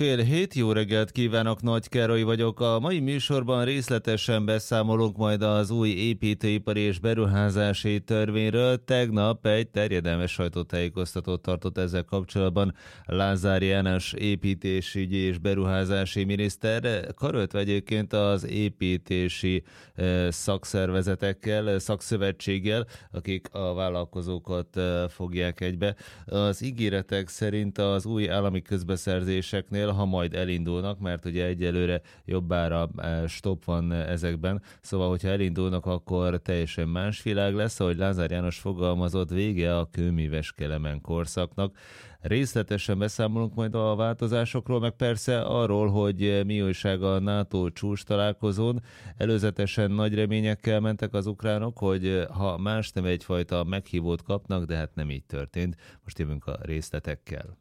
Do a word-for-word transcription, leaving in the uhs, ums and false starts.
fél hét, jó reggelt kívánok, Nagy Károly vagyok. A mai műsorban részletesen beszámolunk majd az új építőipari és beruházási törvényről. Tegnap egy terjedelmes sajtótájékoztatót tartott ezzel kapcsolatban Lázár János építésügyi és beruházási miniszter, karöltve egyébként az építési szakszervezetekkel, szakszövetséggel, akik a vállalkozókat fogják egybe. Az ígéretek szerint az új állami közbeszerzéseknél, ha majd elindulnak, mert ugye egyelőre jobbára stop van ezekben, szóval, hogyha elindulnak, akkor teljesen más világ lesz, ahogy Lázár János fogalmazott, vége a kőműves Kelemen korszaknak. Részletesen beszámolunk majd a változásokról, meg persze arról, hogy mi újság a NATO csúcs találkozón. Előzetesen nagy reményekkel mentek az ukránok, hogy ha más nem egyfajta meghívót kapnak, de hát nem így történt. Most jövünk a részletekkel.